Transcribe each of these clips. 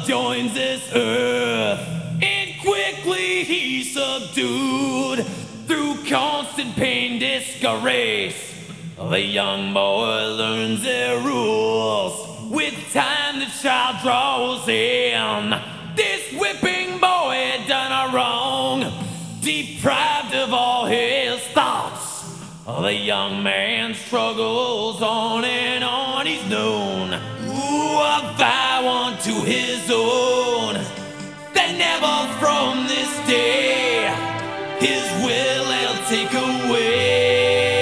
joins this earth, and quickly he's subdued through constant pain, disgrace. The young boy learns their rules. With time the child draws in. This whipping boy done a wrong, deprived of all his thoughts. The young man struggles on and on. He's known a vow unto his own, that never from this day his will he'll take away.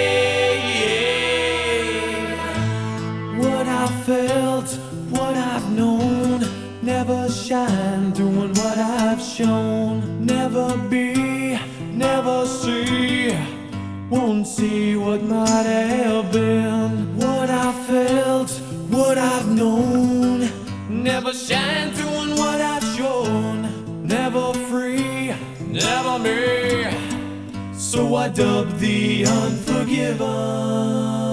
What I felt, what I've known, never shine doing what I've shown. Never be, never see, won't see what might have been. What I felt, what I've known, never shine doing what I've shown. Never free, never me, so I dub the unforgiven.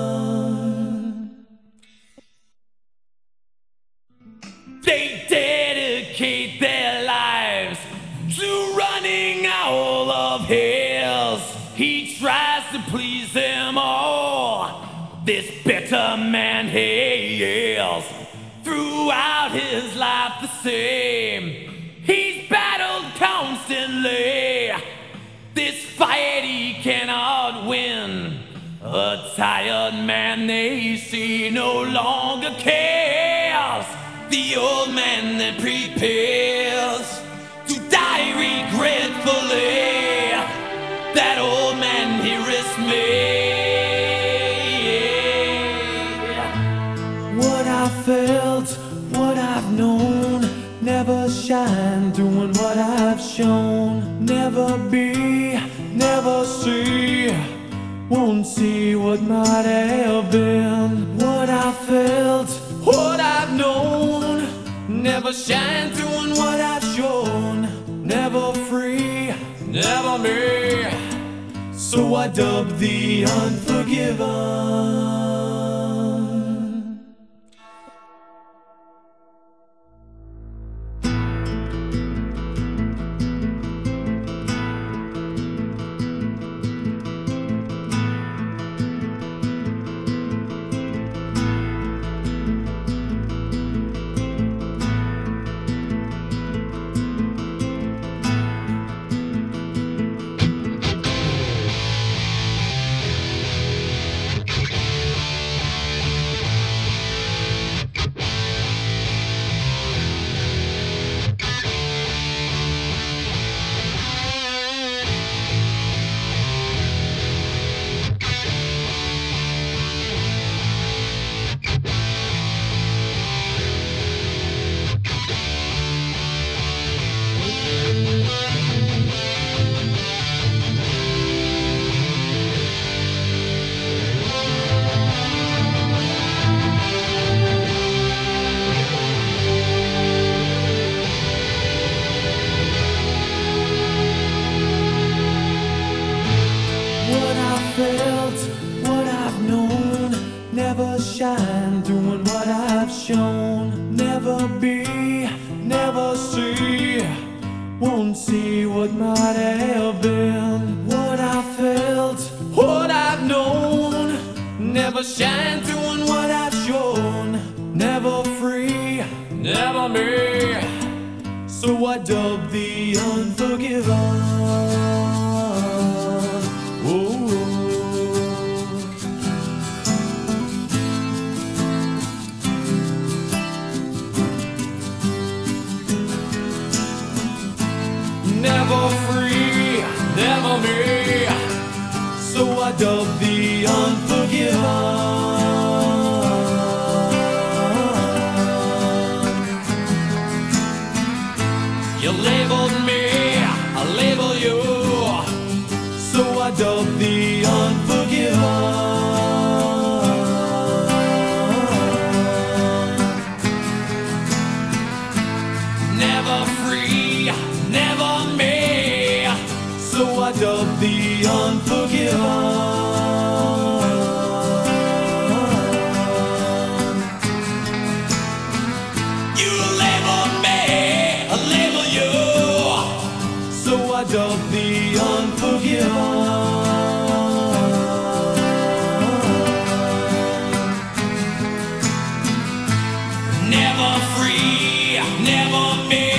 They dedicate their lives to running all of his. He tries to please them all. This bitter man he is, throughout his life the same. He's battled constantly. This fight he cannot win. A tired man they see no longer cares. The old man that prepares to die regretfully. That old man he risks me. What I felt, what I've known, never shine doing what I've shown. Never be, never see, won't see what might have been. What I felt, what I've known, never shine doing what I've shown. Never free, never me, so I dub the unforgiven. What I've known, never shine doing what I've shown. Never be, never see, won't see what might have been. What I felt, what I've known, never shine doing what I've shown. Never free, never me, so I dub the unforgiven. Never free, never me, so I dub the unforgiven. You labeled me, I label you, so I dub the unforgiven. Never free, never me, so I dub the unforgiven. You labeled me, gift of the unforgiven. Never free, never made.